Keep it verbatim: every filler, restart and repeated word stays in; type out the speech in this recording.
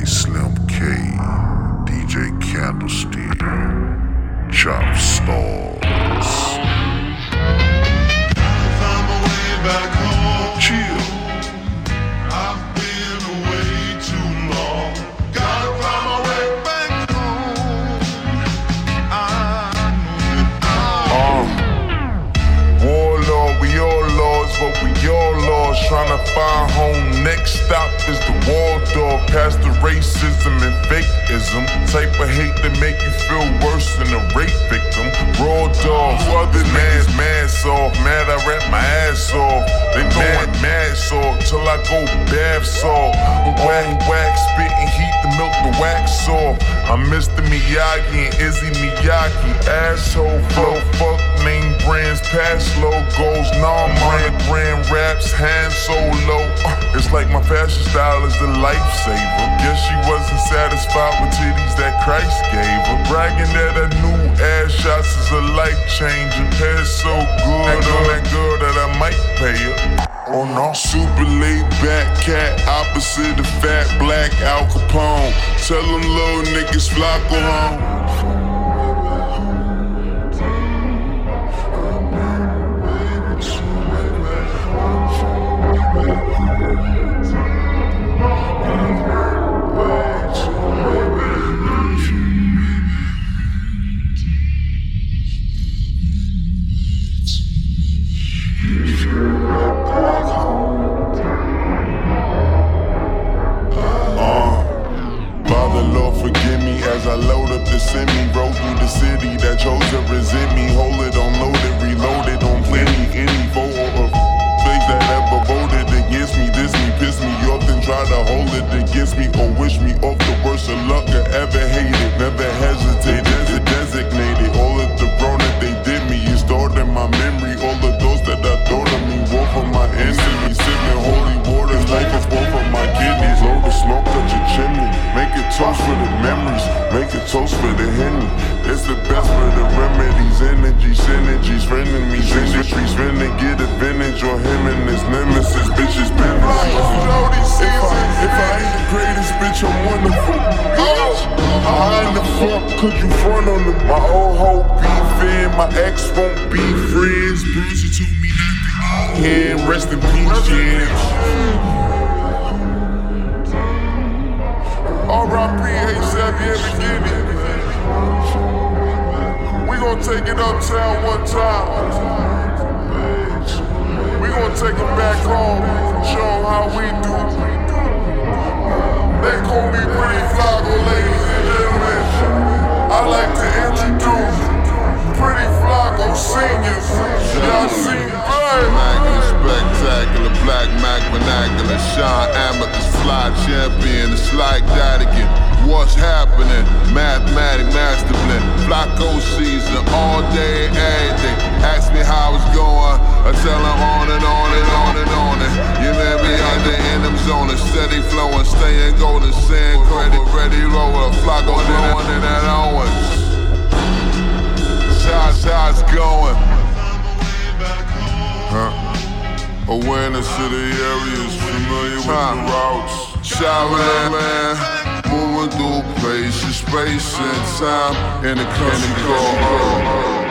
J Slim K, D J Candlestick, Chop Stars. Find my way back home. Chill. I've been away too long. Gotta find my way back home. I know Uh, warlord, we all lost, but we all lost. Trying to find home. Next stop is the Waldorf. Past the racism and fakeism. Type of hate that make you feel worse than a rape victim. Raw dog, other man's mask off. Mad I rap my ass off. They throwing mad salt till I go bath salt. Whack, whack, spitting heat to milk the wax off. I'm Mister Miyagi and Izzy Miyagi. Asshole flow, fuck name brands, past logos. Non-brand brand raps, hand solo. Uh, it's like my fashion style is the lifesaver. Guess she wasn't satisfied with titties that Christ gave her. Bragging that her new ass shots is a life changer. Hair so good, on that girl that I might pay her. Oh no. Super laid back cat, opposite of fat black Al Capone. Tell them little niggas flock home. As I load up the semi, roll through the city that chose to resent me. Hold it on loaded, reloaded on plenty. Any vote or face that ever voted against me, diss me, piss me off, then try to hold it against me or wish me off the worst of luck I ever hated. Never hesitated, as it designated. All of the wrong that they did me is stored in my memory. All of those that I thought of me, war for my enemies. Sipping holy waters, life is both of my kidneys. Load the smoke, touch your chimney. Make it toast for the memories. Make a toast for the Henny. It's the best for the remedies. Energy, synergies, frenemies, industries. Finna get advantage on him and his nemesis. Bitches, business. If I, if I ain't the greatest bitch, I'm wonderful. Bitch, behind the fuck, could you front on them? My old hoe beefing, my ex won't be friends. Bruce told me not to eat. Yeah, rest in peace, yeah. R I P A$AP Beginning. We gon' take it uptown one time. We gon' take it back home, show them how we do. They call me Pretty Flaco, ladies and gentlemen. I like to introduce Pretty Flaco Seniors. Y'all seen right? Immaculate, spectacular, black Mac vernacular, Sean Amethyst, fly champion. It's like that again. What's happening? Mathematic master blend, Flaco season, all day, every day. Ask me how it's going, I tell them on and on and on and on. And you may be under in them zones, steady flowing, staying golden, sand credit, ready roller, Flaco going in that Owens. Shots, shots going. Huh? Awareness of the areas, familiar with the routes. Shouting, man, moving through places, space and time in the country called Earth.